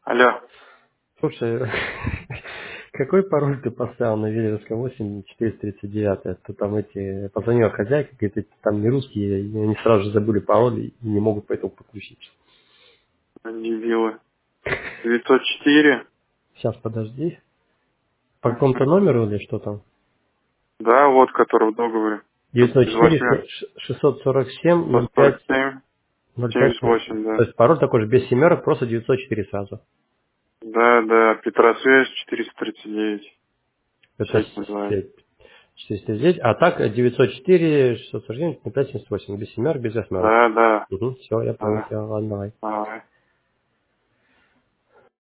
Алло. Слушай, какой пароль ты поставил на Веллерском 8 439? То там позвонила хозяйка, говорит, там не русские, и они сразу же забыли пароль и не могут поэтому подключиться. Дебилы. 904. Сейчас, подожди. По какому-то Ага. номеру или что там? Да, вот, который в договоре. Из 8 904 647 05 147 05. 78, То да. есть пароль такой же, без семерок, просто 904 сразу. Да, да, Петросвязь 439. Это Сеть называется. сеть 409, а так 904 649 0578, без семерок, без восьмерок. Да, да. Угу, все, я понял Ага. тебя, ладно, давай. Ага.